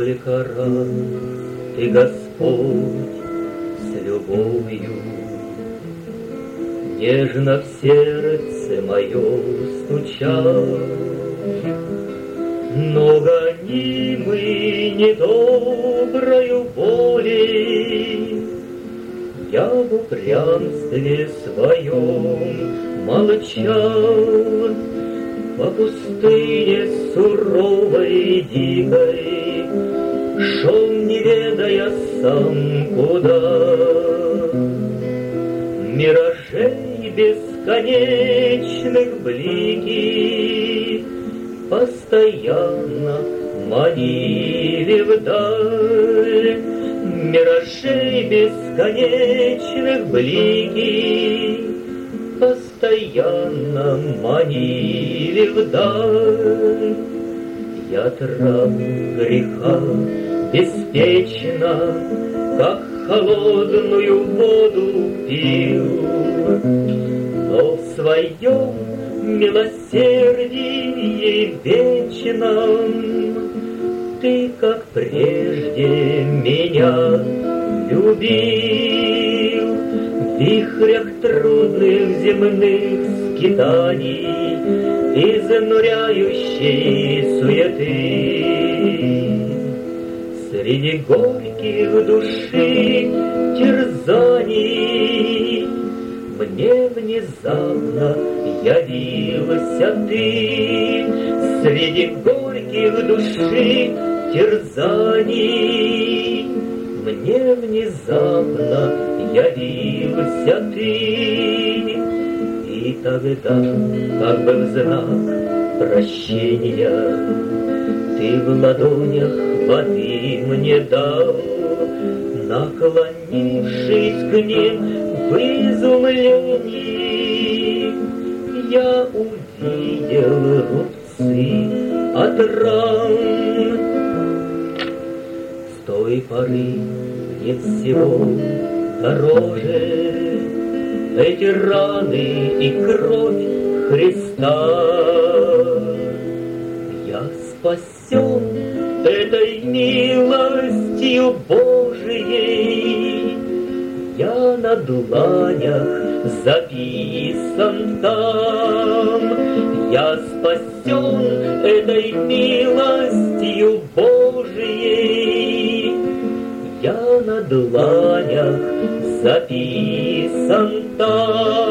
Сколько раз Ты, Господь, с любовью нежно в сердце мое стучал, но гонимый недоброю волей я в упрямстве своем молчал. По пустыне суровой дикой шел, не ведая сам куда. Миражей бесконечных блики постоянно манили вдаль. Миражей бесконечных блики постоянно манили вдаль. Я трав греха беспечно, как холодную воду пил, но в своем милосердии вечном Ты, как прежде, меня любил. В вихрях трудных земных скитаний, изнуряющей суеты, среди горьких души терзаний мне внезапно явился Ты. Среди горьких души терзаний мне внезапно явился Ты. И тогда, как бы в знак прощения, Ты в ладонях воды мне дал. Наклонившись к ним в изумлении, я увидел рубцы от ран. С той поры мне всего дороже эти раны и кровь Христа. Я спасен этой милостью Божией, я на дланях записан там. Я спасен этой милостью Божией, я на дланях записан там.